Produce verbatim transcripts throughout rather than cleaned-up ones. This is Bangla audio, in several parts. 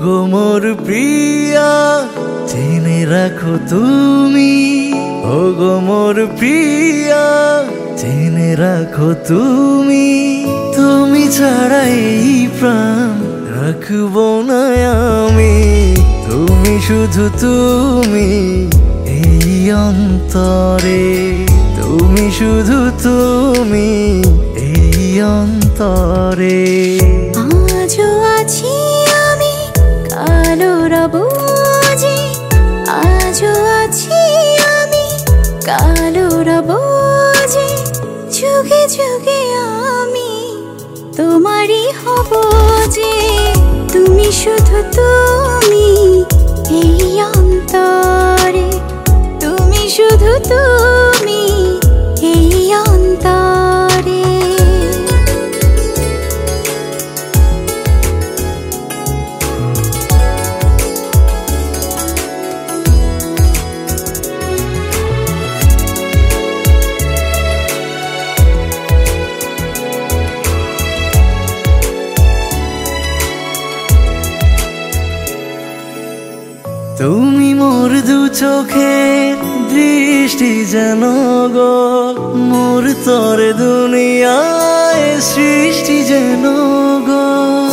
ওগো মোর প্রিয়া জেনে রাখো তুমি, ওগো মোর প্রিয়া জেনে রাখো তুমি, তুমি ছাড়া এই প্রাণ রাখবো না আমি। তুমি শুধু তুমি এই অন্তরে, তুমি শুধু তুমি এই অন্তরে। আজও আছি আমি কালো রবো যে, আজও আছি আমি কালো রবো যে, যুগে যুগে আমি তোমারই হব যে। তুমি শুধু তুমি এই অন্তরে, তুমি শুধু তুমি এই অন্তরে। তুমি মোর দু চোখের দৃষ্টি যেন গো, মোর তরে দুনিয়ায় সৃষ্টি যেন গো।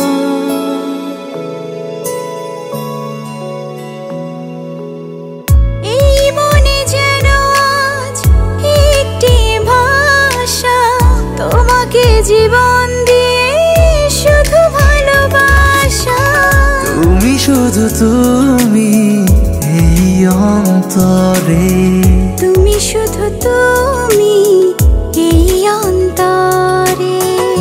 এই মনে যেন আজ একটি ভাষা, তোমাকে জীবন দিয়ে শুধু ভালোবাসা। তুমি শুধু তুমি এই অন্তরে, তুমি শুধু তুমি এই অন্তরে।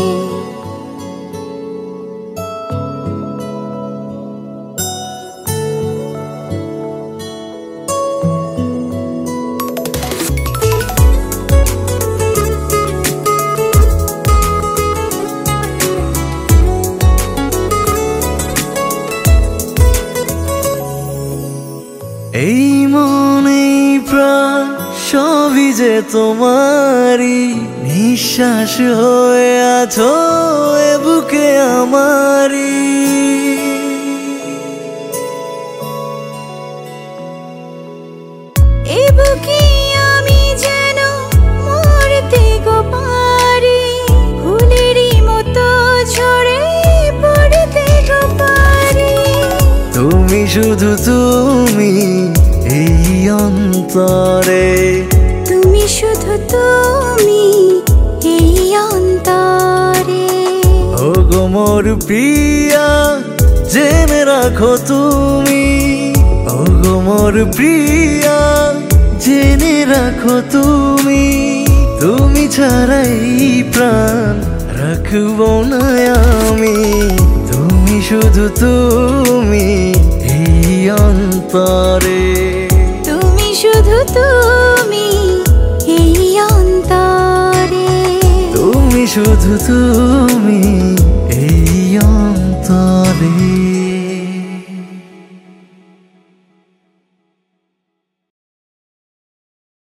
এই মনে প্রাণ সবই যে তোমারি, নিঃশ্বাস হয়ে আছো এ বুকে আমারি। এ বুকে আমি যেন মরতে গো পারি, ফুলেরই মতো ঝরে পড়তে গো পারি। তুমি শুধু তুমি এই অন্তরে, তুমি শুধু তুমি এই অন্তরে। ওগো মোর প্রিয়া জেনে রাখো তুমি, ওগো মোর প্রিয়া জেনে রাখো তুমি, তুমি ছাড়া এই প্রাণ রাখবো না আমি। তুমি শুধু তুমি এই অন্তরে, তুমি শুধু তুমি এই অন্তরে, তুমি শুধু তুমি এই অন্তরে।